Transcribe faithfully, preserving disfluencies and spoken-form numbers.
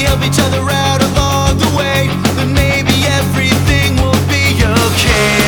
help each other out along the way, then maybe everything will be okay.